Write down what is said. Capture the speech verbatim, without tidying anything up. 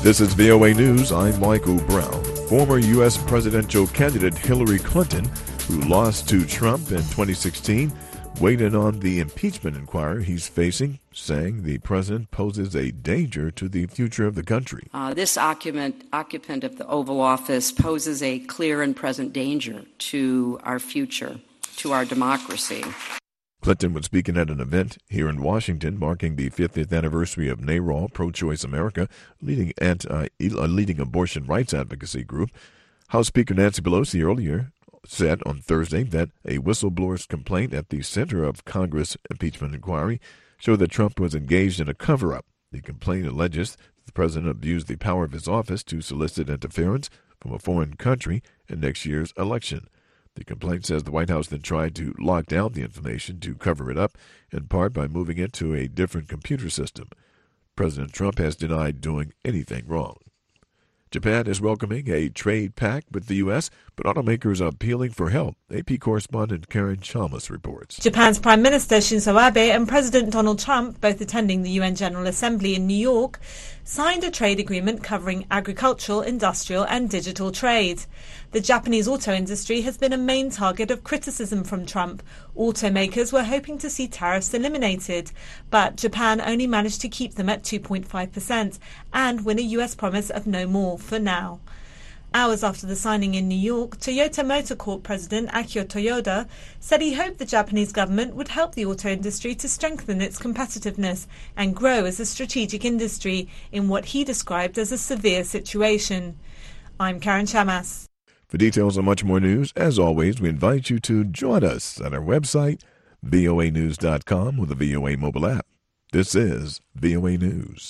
This is V O A News. I'm Michael Brown. Former U S presidential candidate Hillary Clinton, who lost to Trump in twenty sixteen, weighed in on the impeachment inquiry he's facing, saying the president poses a danger to the future of the country. Uh, this occupant, occupant of the Oval Office poses a clear and present danger to our future, to our democracy. Clinton was speaking at an event here in Washington marking the fiftieth anniversary of NARAL, Pro-Choice America, leading, anti, a leading abortion rights advocacy group. House Speaker Nancy Pelosi earlier said on Thursday that a whistleblower's complaint at the center of Congress' impeachment inquiry showed that Trump was engaged in a cover-up. The complaint alleges the president abused the power of his office to solicit interference from a foreign country in next year's election. The complaint says the White House then tried to lock down the information to cover it up, in part by moving it to a different computer system. President Trump has denied doing anything wrong. Japan is welcoming a trade pact with the U S, but automakers are appealing for help. A P correspondent Karen Chalmers reports. Japan's Prime Minister Shinzo Abe and President Donald Trump, both attending the U N General Assembly in New York, signed a trade agreement covering agricultural, industrial and digital trade. The Japanese auto industry has been a main target of criticism from Trump. Automakers were hoping to see tariffs eliminated, but Japan only managed to keep them at two point five percent and win a U S promise of no more for now. Hours after the signing in New York, Toyota Motor Corp President Akio Toyoda said he hoped the Japanese government would help the auto industry to strengthen its competitiveness and grow as a strategic industry in what he described as a severe situation. I'm Karen Chamas. For details on much more news, as always, we invite you to join us at our website, V O A news dot com, with the V O A mobile app. This is V O A News.